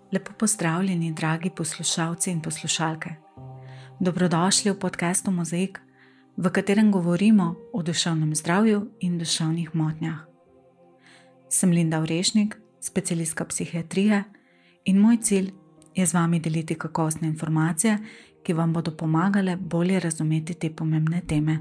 Lepo pozdravljeni, dragi poslušalci in poslušalke. Dobrodošli v podcastu Mozaik, v katerem govorimo o duševnem zdravju in duševnih motnjah. Sem Linda Orešnik, specialistka psihiatrije in moj cilj je z vami deliti kakovostne informacije, ki vam bodo pomagale bolje razumeti te pomembne teme.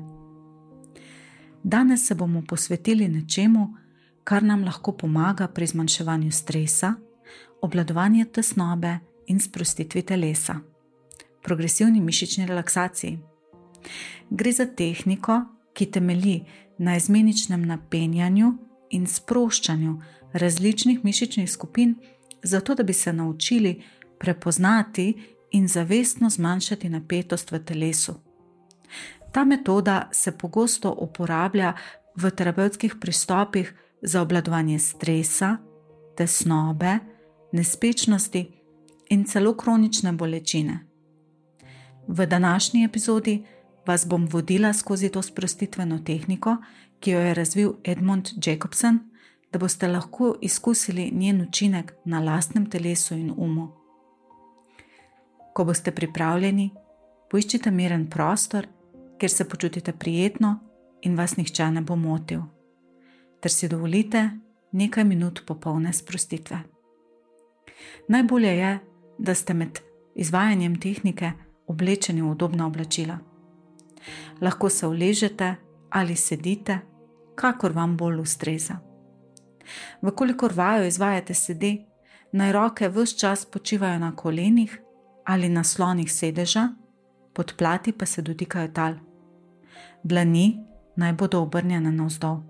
Danes se bomo posvetili nečemu, kar nam lahko pomaga pri zmanjševanju stresa, obvladovanju tesnobe in sprostitvi telesa, progresivni mišični relaksaciji. Gre za tehniko, ki temelji na izmeničnem napenjanju in sproščanju različnih mišičnih skupin, zato da bi se naučili prepoznati in zavestno zmanjšati napetost v telesu. Ta metoda se pogosto uporablja v terapevtskih pristopih za obvladovanje stresa, tesnobe, nespečnosti in celo kronične bolečine. V današnji epizodi vas bom vodila skozi to sprostitveno tehniko, ki jo je razvil Edmund Jacobson, da boste lahko izkusili njen učinek na lastnem telesu in umu. Ko boste pripravljeni, poiščite miren prostor, kjer se počutite prijetno in vas nihče ne bo motil, ter si dovolite nekaj minut popolne sprostitve. Najbolje je, da ste med izvajanjem tehnike oblečeni v udobna oblačila. Lahko se uležete ali sedite, kakor vam bolj ustreza. Vkolikor vajo izvajate sede, naj roke ves čas počivajo na kolenih ali na slonih sedeža, podplati pa se dotikajo tal. Dlani naj bodo obrnjene navzdol.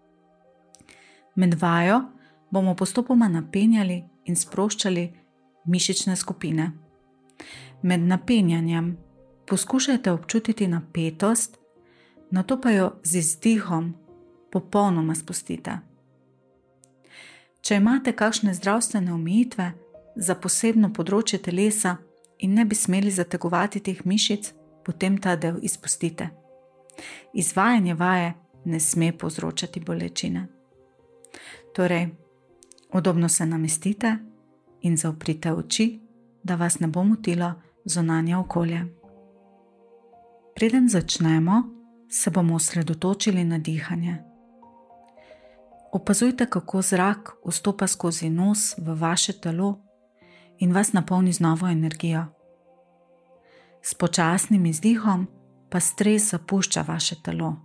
Med vajo bomo postopoma napenjali in sproščali mišične skupine. Med napenjanjem poskušajte občutiti napetost, nato pa jo z izdihom popolnoma spustite. Če imate kakšne zdravstvene omejitve za posebno področje telesa in ne bi smeli zategovati teh mišic, potem ta del izpustite. Izvajanje vaje ne sme povzročati bolečine. Torej, udobno se namestite in zaprite oči, da vas ne bo motilo zunanje okolje. Preden začnemo, se bomo osredotočili na dihanje. Opazujte, kako zrak vstopa skozi nos v vaše telo in vas napolni z novo energijo. S počasnim izdihom pa stres zapušča vaše telo.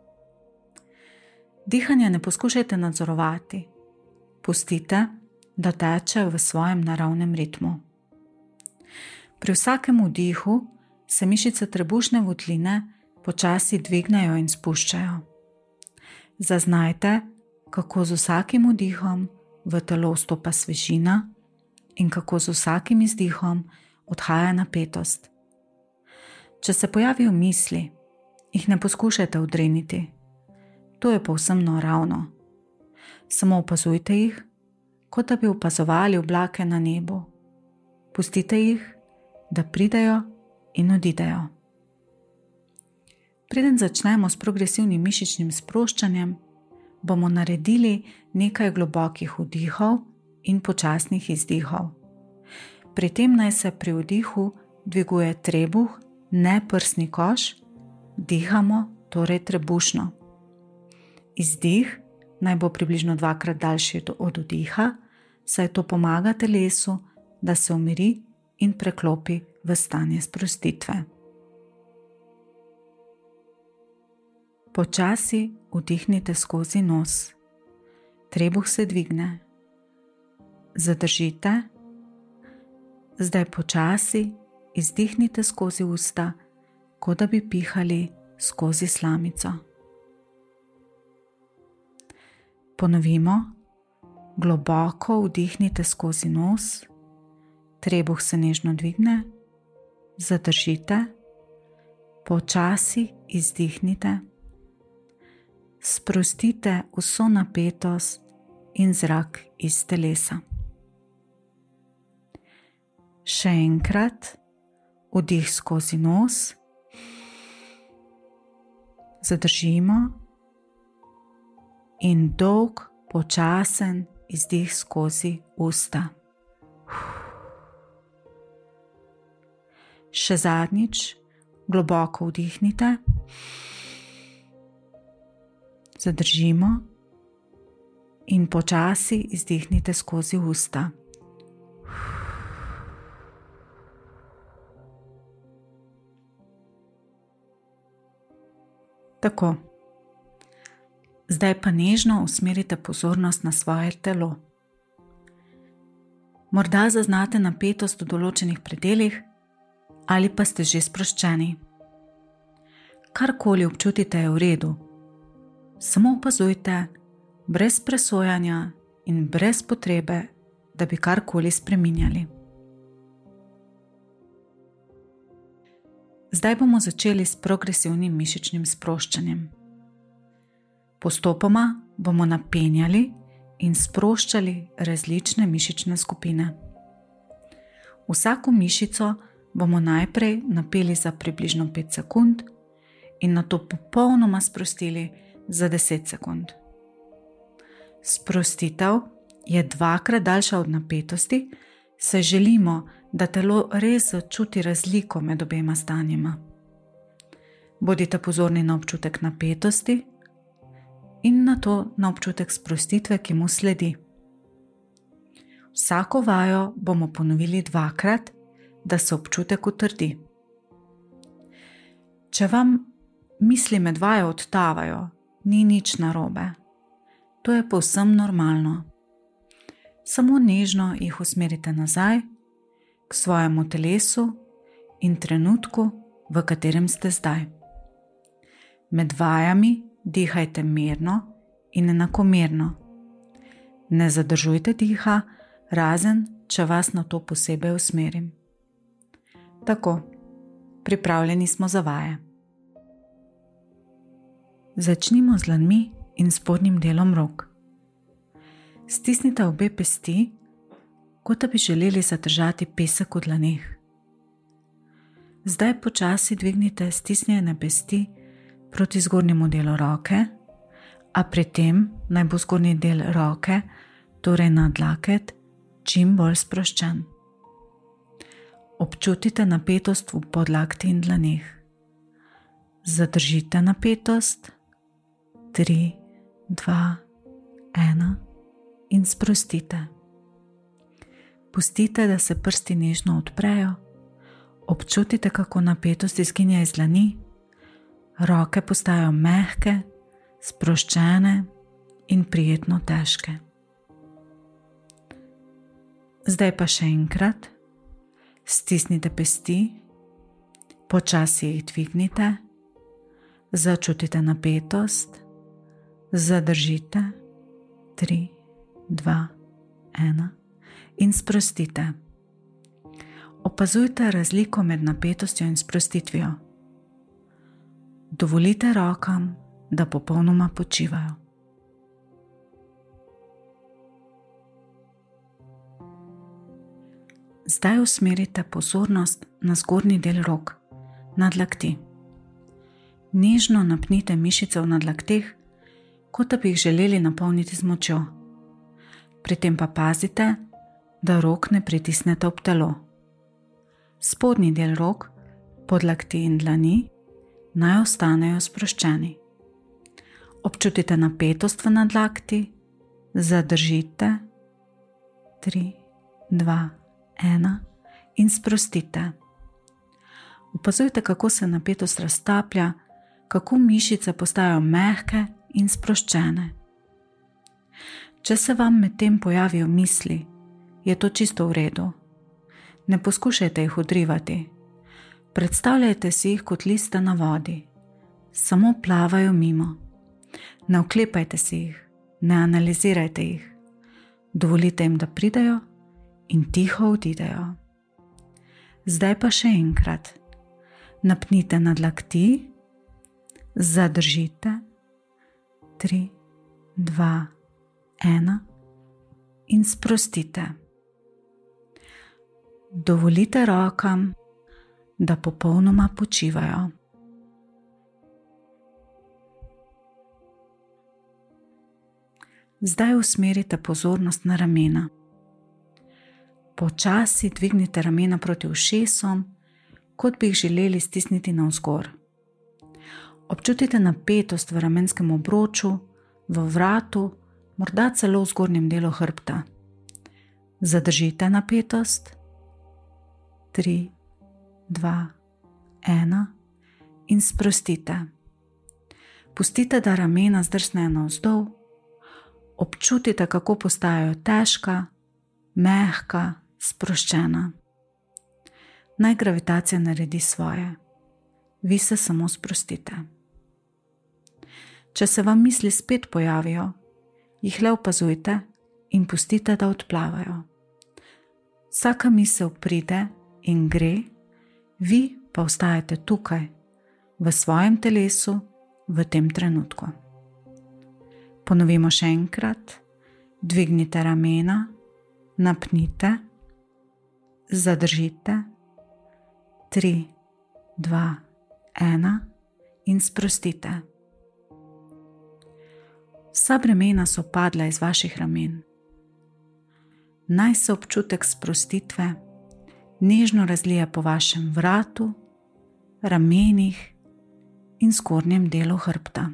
Dihanja ne poskušajte nadzorovati. Pustite, da teče v svojem naravnem ritmu. Pri vsakem vdihu se mišice trebušne votline počasi dvignejo in spuščajo. Zaznajte, kako z vsakim vdihom v telo vstopa svežina in kako z vsakim izdihom odhaja napetost. Če se pojavijo misli, jih ne poskušajte odriniti. To je povsem naravno. Samo opazujte jih, kot da bi opazovali oblake na nebu. Pustite jih, da pridejo in odidejo. Preden začnemo s progresivnim mišičnim sproščanjem, bomo naredili nekaj globokih vdihov in počasnih izdihov. Pri tem naj se pri vdihu dviguje trebuh, ne prsni koš, dihamo torej trebušno. Izdih naj bo približno 2-krat daljši od vdiha, saj to pomaga telesu, da se umiri in preklopi v stanje sprostitve. Počasi vdihnite skozi nos. Trebuh se dvigne. Zadržite. Zdaj počasi izdihnite skozi usta, kot da bi pihali skozi slamico. Ponovimo. Globoko vdihnite skozi nos. Trebuh se nežno dvigne. Zadržite. Počasi izdihnite. Sprostite vso napetost in zrak iz telesa. Še enkrat, vdih skozi nos, zadržimo in dolg, počasen izdih skozi usta. Še zadnjič, globoko vdihnite, zadržimo in počasi izdihnite skozi usta. Tako. Zdaj pa nežno usmerite pozornost na svoje telo. Morda zaznate napetost v določenih predelih ali pa ste že sproščeni. Karkoli občutite je v redu. Samo opazujte, brez presojanja in brez potrebe, da bi karkoli spreminjali. Zdaj bomo začeli s progresivnim mišičnim sproščanjem. Postopoma bomo napenjali in sproščali različne mišične skupine. Vsako mišico bomo najprej napeli za približno 5 sekund in nato popolnoma sprostili za 10 sekund. Sprostitev je 2-krat daljša od napetosti, saj želimo, da telo res začuti razliko med obema stanjema. Bodite pozorni na občutek napetosti in nato na občutek sprostitve, ki mu sledi. Vsako vajo bomo ponovili 2-krat, da se občutek utrdi. Če vam misli med vajo odtavajo, ni nič narobe. To je povsem normalno. Samo nežno jih usmerite nazaj k svojemu telesu in trenutku, v katerem ste zdaj. Med vajami dihajte mirno in enakomerno. Ne zadržujte diha, razen če vas na to posebej usmerim. Tako, pripravljeni smo za vaje. Začnimo z dlanmi in spodnjim delom rok. Stisnite obe pesti, kot da bi želeli zadržati pesek v dlaneh. Zdaj počasi dvignite stisnjene pesti proti zgornjemu delu roke, a pri tem naj bo zgornji del roke, torej nadlaket, čim bolj sproščen. Občutite napetost v podlakti in dlaneh. Zadržite napetost. 3, 2, 1 in sprostite. Pustite, da se prsti nežno odprejo. Občutite, kako napetost izginja iz dlani. Roke postajajo mehke, sproščene in prijetno težke. Zdaj pa še enkrat. Stisnite pesti, počasi jih dvignite, začutite napetost, zadržite, 3, 2, 1 in sprostite. Opazujte razliko med napetostjo in sprostitvijo. Dovolite rokam, da popolnoma počivajo. Zdaj usmerite pozornost na zgornji del rok, nadlakti. Nežno napnite mišice v nadlakteh, kot da bi jih želeli napolniti z močjo. Pri tem pa pazite, da rok ne pritisnete ob telo. Spodnji del rok, podlakti in dlani naj ostanejo sproščeni. Občutite napetost v nadlakti, zadržite, 3, 2, 1 in sprostite. Opazujte, kako se napetost raztaplja, kako mišice postajajo mehke in sproščene. Če se vam medtem pojavijo misli, je to čisto v redu. Ne poskušajte jih odrivati. Predstavljajte si jih kot liste na vodi. Samo plavajo mimo. Ne oklepajte si jih, ne analizirajte jih. Dovolite jim, da pridejo in tiho odidejo. Zdaj pa še enkrat. Napnite nadlakti, zadržite, 3, 2, 1 in sprostite. Dovolite rokam, da popolnoma počivajo. Zdaj usmerite pozornost na ramena. Počasi dvignite ramena proti ušesom, kot bi jih želeli stisniti navzgor. Občutite napetost v ramenskem obroču, v vratu, morda celo v zgornjem delu hrbta. Zadržite napetost. 3, 2, 1 in sprostite. Pustite, da ramena zdrsnejo navzdol. Občutite, kako postajajo težka, mehka, sproščena. Naj gravitacija naredi svoje. Vi se samo sprostite. Če se vam misli spet pojavijo, jih le opazujte in pustite, da odplavajo. Vsaka misel pride in gre, vi pa ostajate tukaj, v svojem telesu, v tem trenutku. Ponovimo še enkrat. Dvignite ramena, napnite, zadržite. 3, 2, 1 in sprostite. Vsa bremena so padla iz vaših ramen. Naj se občutek sprostitve nežno razlije po vašem vratu, ramenih in zgornjem delu hrbta.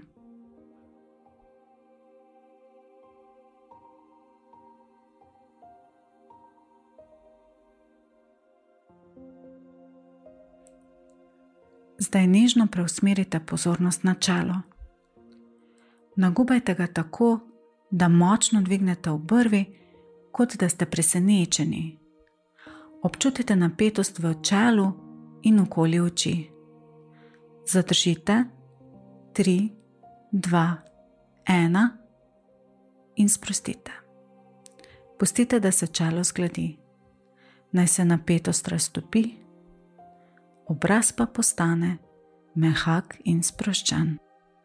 Zdaj nežno preusmerite pozornost na čelo. Nagubajte ga tako, da močno dvignete obrvi, kot da ste presenečeni. Občutite napetost v čelu in okoli oči. Zadržite. 3, 2, 1 in sprostite. Pustite, da se čelo zgladi. Naj se napetost raztopi, obraz pa postane mehak in sproščen.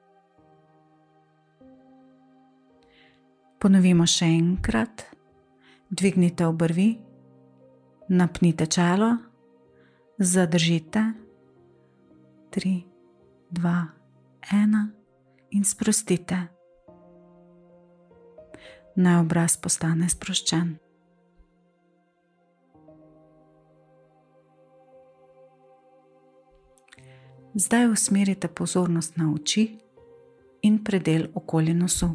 Ponovimo še enkrat. Dvignite obrvi, napnite čelo, zadržite. 3, 2, 1 in sprostite. Naj obraz postane sproščen. Zdaj usmerite pozornost na oči in predel okoli nosu.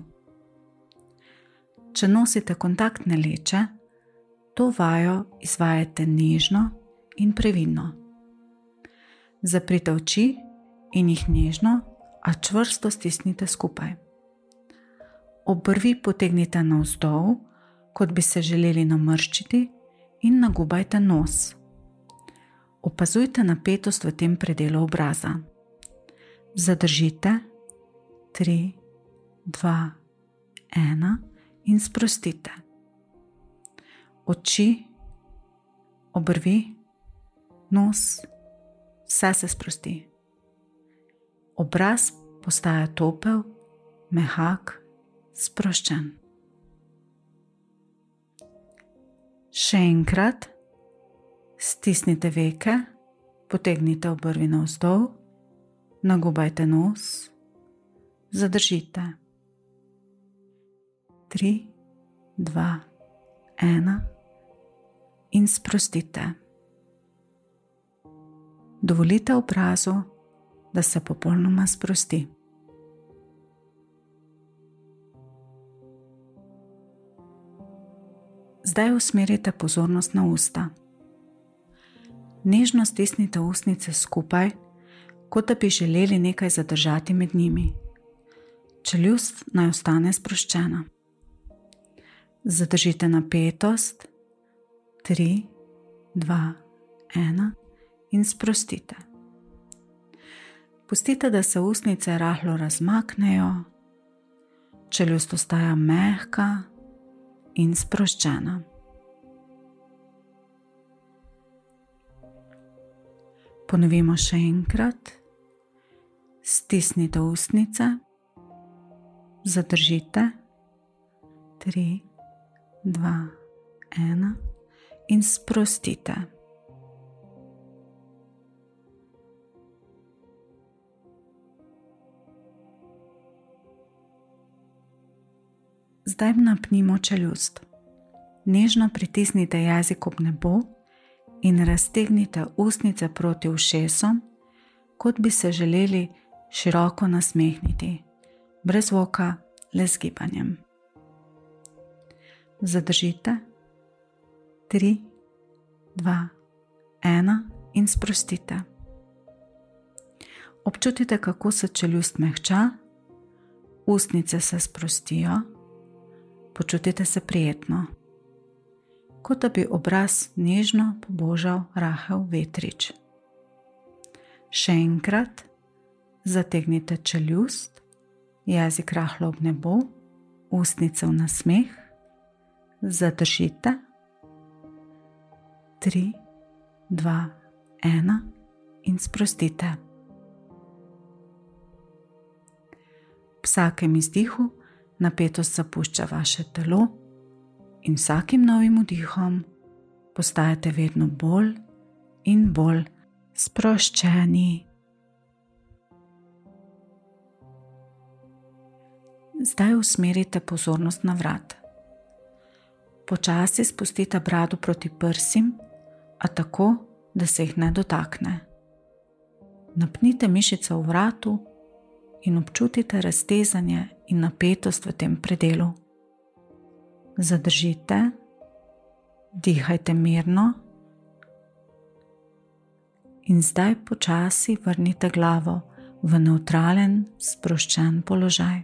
Če nosite kontaktne leče, to vajo izvajajte nežno in previdno. Zaprite oči in jih nežno, a čvrsto stisnite skupaj. Obrvi potegnite navzdol, kot bi se želeli namrščiti, in nagubajte nos. Opazujte napetost v tem predelu obraza. Zadržite. 3, 2, 1 in sprostite. Oči, obrvi, nos, vse se sprosti. Obraz postaja topel, mehak, sproščen. Še enkrat. Stisnite veke, potegnite obrvi navzdol, nagubajte nos, zadržite. 3, 2, 1 in sprostite. Dovolite obrazu, da se popolnoma sprosti. Zdaj usmerite pozornost na usta. Nežno stisnite ustnice skupaj, kot da bi želeli nekaj zadržati med njimi. Čeljust naj ostane sproščena. Zadržite napetost. 3, 2, 1 in sprostite. Pustite, da se ustnice rahlo razmaknejo, čeljust ostaja mehka in sproščena. Ponovimo še enkrat. Stisnite ustnice, zadržite. 3, 2, 1 in sprostite. Zdaj napnimo čeljust. Nežno pritisnite jezik ob nebo in raztegnite ustnice proti ušesom, kot bi se želeli široko nasmehniti, brez zvoka, le z gibanjem. Zadržite 3, 2, 1 in sprostite. Občutite, kako se čeljust mehča, ustnice se sprostijo, počutite se prijetno, kot da bi obraz nežno pobožal rahel vetrič. Še enkrat zategnite čeljust, jezik rahlo ob nebo, ustnice v nasmeh, zadržite 3, 2, 1 in sprostite. V vsakem izdihu napetost zapušča vaše telo in vsakim novim vdihom postajate vedno bolj in bolj sproščeni. Zdaj usmerite pozornost na vrat. Počasi spustite brado proti prsim, a tako, da se jih ne dotakne. Napnite mišice v vratu in občutite raztezanje in napetost v tem predelu. Zadržite, dihajte mirno in zdaj počasi vrnite glavo v nevtralen, sproščen položaj.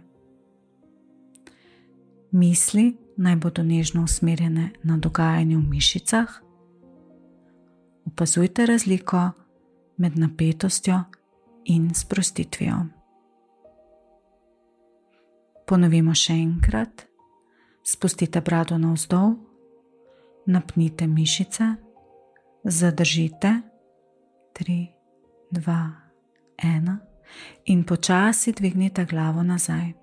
Misli naj bodo nežno usmerjene na dogajanje v mišicah. Opazujte razliko med napetostjo in sprostitvijo. Ponovimo še enkrat. Spustite brado navzdol, napnite mišice, zadržite 3, 2, 1 in počasi dvignite glavo nazaj.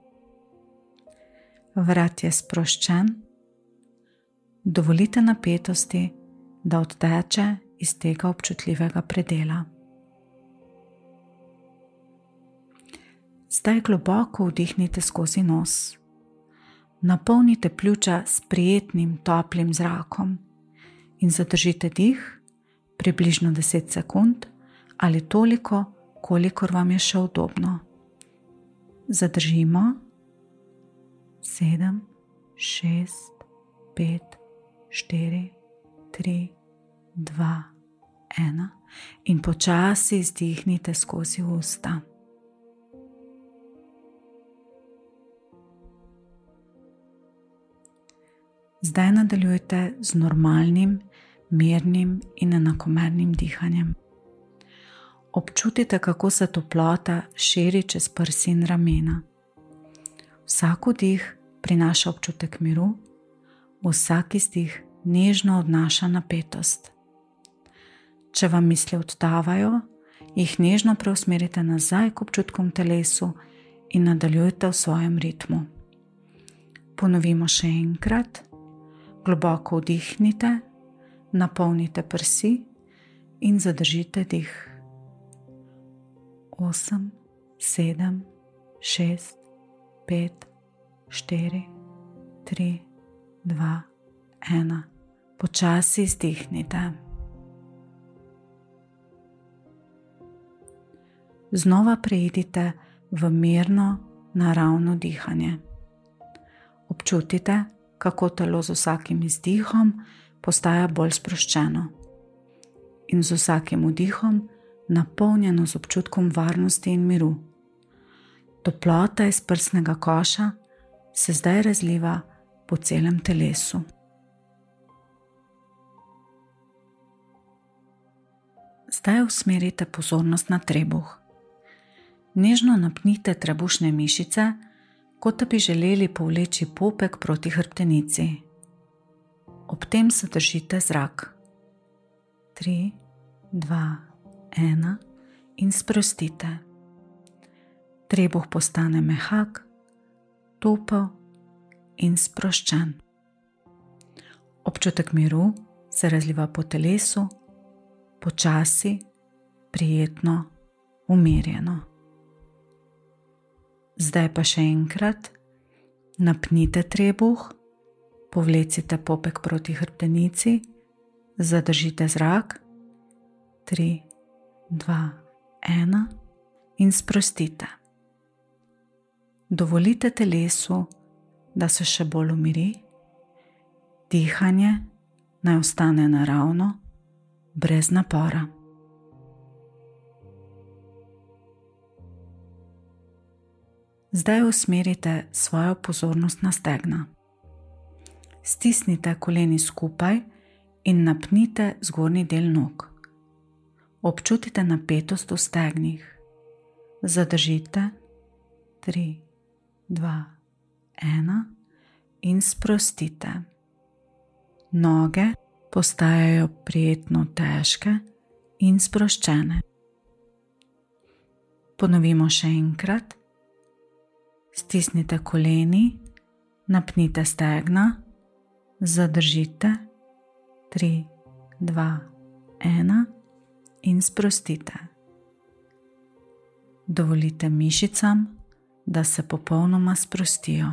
Vrat je sproščen, dovolite napetosti, da odteče iz tega občutljivega predela. Zdaj globoko vdihnite skozi nos. Napolnite pljuča s prijetnim, toplim zrakom in zadržite dih približno 10 sekund ali toliko, kolikor vam je še udobno. Zadržimo 7, 6, 5, 4, 3, 2, 1 in počasi izdihnite skozi usta. Zdaj nadaljujte z normalnim, mirnim in enakomernim dihanjem. Občutite, kako se toplota širi čez prsi in ramena. Vsak vdih prinaša občutek miru, vsak izdih nežno odnaša napetost. Če vam misli odtavajo, jih nežno preusmerite nazaj k občutkom telesu in nadaljujte v svojem ritmu. Ponovimo še enkrat. Globoko vdihnite, napolnite prsi in zadržite dih. 8, 7, 6, 5, 4, 3, 2, 1. Počasi izdihnite. Znova preidite v mirno, naravno dihanje. Občutite, kako telo z vsakim izdihom postaja bolj sproščeno in z vsakim vdihom napolnjeno z občutkom varnosti in miru. Toplota iz prsnega koša se zdaj razliva po celem telesu. Zdaj usmerite pozornost na trebuh. Nežno napnite trebušne mišice, kot da bi želeli povleči popek proti hrbtenici. Ob tem zadržite zrak. 3, 2, 1 in sprostite. Trebuh postane mehak, topel in sproščen. Občutek miru se razliva po telesu, počasi, prijetno, umirjeno. Zdaj pa še enkrat, napnite trebuh, povlecite popek proti hrbtenici, zadržite zrak 3, 2, 1 in sprostite. Dovolite telesu, da se še bolj umiri. Dihanje naj ostane naravno, brez napora. Zdaj usmerite svojo pozornost na stegna. Stisnite koleni skupaj in napnite zgornji del nog. Občutite napetost v stegnih. Zadržite. 3, 2, 1 in sprostite. Noge postajajo prijetno težke in sproščene. Ponovimo še enkrat. Stisnite koleni, napnite stegna, zadržite. 3, 2, 1 in sprostite. Dovolite mišicam, da se popolnoma sprostijo.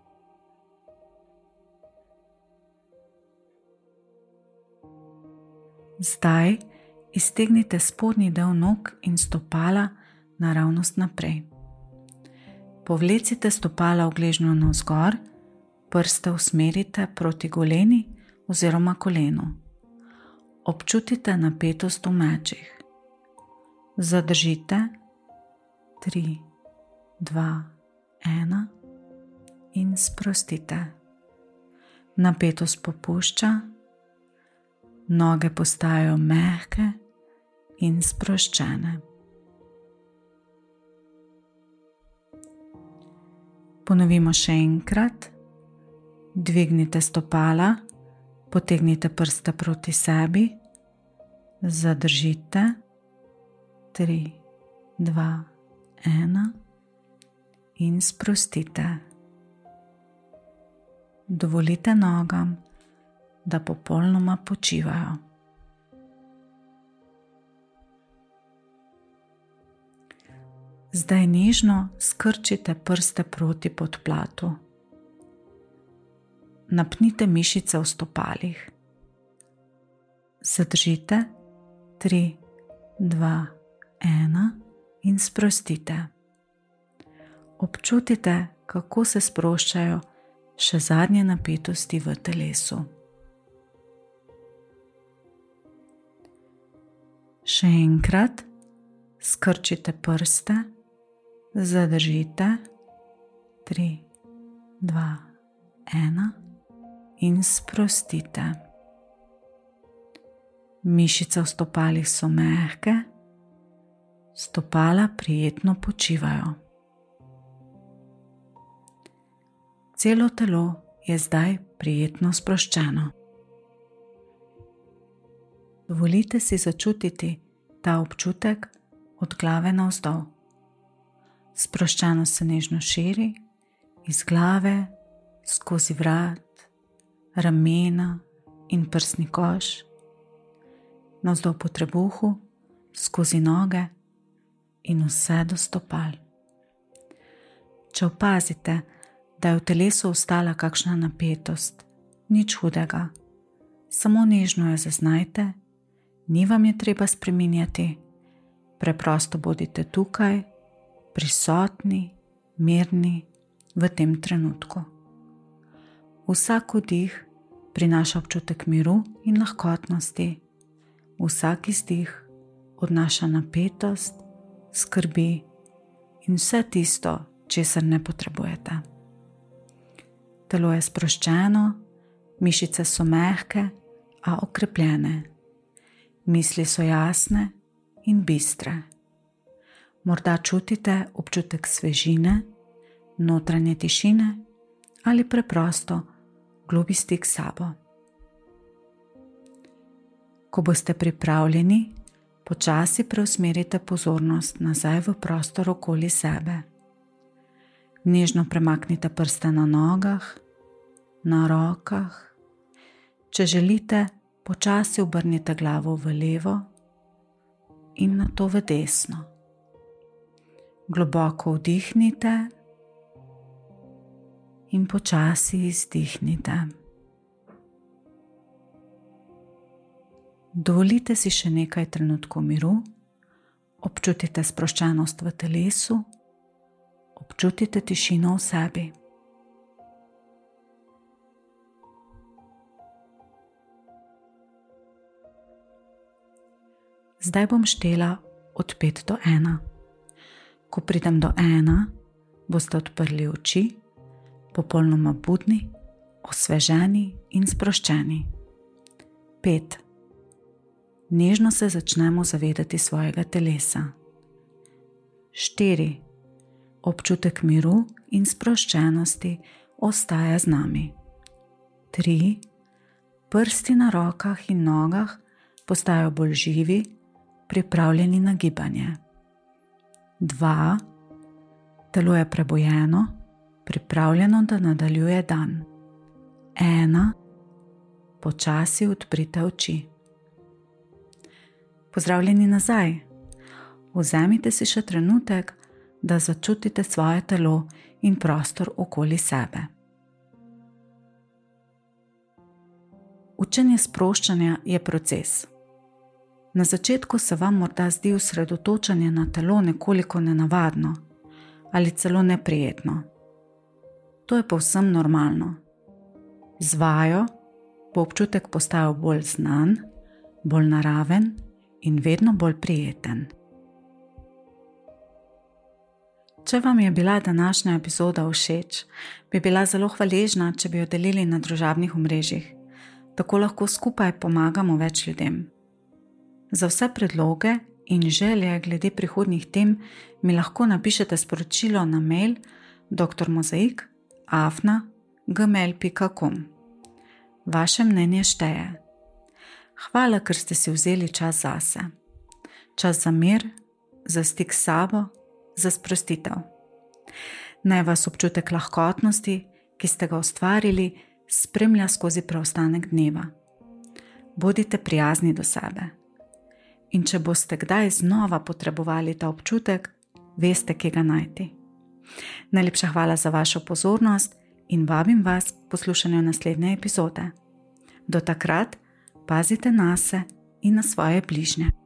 Zdaj iztegnite spodnji del nog in stopala naravnost naprej. Povlecite stopala v gležnju navzgor, prste usmerite proti goleni oziroma kolenu. Občutite napetost v mečih. Zadržite. 3, 2, 1 in sprostite. Napetost popušča, noge postajajo mehke in sproščene. Ponovimo še enkrat. Dvignite stopala, potegnite prste proti sebi, zadržite. 3, 2, 1 in sprostite. Dovolite nogam, da popolnoma počivajo. Zdaj nežno skrčite prste proti podplatu. Napnite mišice v stopalih. Zadržite. 3, 2, 1 in sprostite. Občutite, kako se sproščajo še zadnje napetosti v telesu. Še enkrat skrčite prste, zadržite. 3, 2, 1 in sprostite. Mišice v stopalih so mehke, stopala prijetno počivajo. Celo telo je zdaj prijetno sproščeno. Dovolite si začutiti ta občutek od glave navzdol. Sproščenost se nežno širi iz glave, skozi vrat, ramena in prsni koš, navzdol po trebuhu, skozi noge in vse do stopal. Če opazite, da je v telesu ostala kakšna napetost, nič hudega, samo nežno jo zaznajte, ni vam je treba spreminjati, preprosto bodite tukaj, prisotni, mirni v tem trenutku. Vsak vdih prinaša občutek miru in lahkotnosti, vsak izdih odnaša napetost, skrbi in vse tisto, česar ne potrebujete. Telo je sproščeno, mišice so mehke, a okrepljene. Misli so jasne in bistre. Morda čutite občutek svežine, notranje tišine ali preprosto globi stik s sabo. Ko boste pripravljeni, počasi preusmerite pozornost nazaj v prostor okoli sebe. Nežno premaknite prste na nogah, na rokah. Če želite, počasi obrnite glavo v levo in nato v desno. Globoko vdihnite in počasi izdihnite. Dovolite si še nekaj trenutkov miru, občutite sproščenost v telesu, občutite tišino v sebi. Zdaj bom štela od 5 do 1. Ko pridem do 1, boste odprli oči, popolnoma budni, osveženi in sproščeni. 5. Nežno se začnemo zavedati svojega telesa. 4. Občutek miru in sproščenosti ostaja z nami. 3. Prsti na rokah in nogah postajajo bolj živi, pripravljeni na gibanje. 2. Telo je prebujeno, pripravljeno, da nadaljuje dan. 1. Počasi odprite oči. Pozdravljeni nazaj. Vzemite si še trenutek, da začutite svoje telo in prostor okoli sebe. Učenje sproščanja je proces. Na začetku se vam morda zdi osredotočanje na telo nekoliko nenavadno ali celo neprijetno. To je povsem normalno. Z vajo bo občutek postajal bolj znan, bolj naraven in vedno bolj prijeten. Če vam je bila današnja epizoda všeč, bi bila zelo hvaležna, če bi jo delili na družabnih omrežjih. Tako lahko skupaj pomagamo več ljudem. Za vse predloge in želje glede prihodnjih tem mi lahko napišete sporočilo na mail drmozaik@gmail.com. Vaše mnenje šteje. Hvala, ker ste si vzeli čas zase. Čas za mir, za stik s sabo, za sprostitev. Naj vas občutek lahkotnosti, ki ste ga ustvarili, spremlja skozi preostanek dneva. Bodite prijazni do sebe. In če boste kdaj znova potrebovali ta občutek, veste, kje ga najti. Najlepša hvala za vašo pozornost in vabim vas k poslušanju naslednje epizode. Do takrat pazite nase in na svoje bližnje.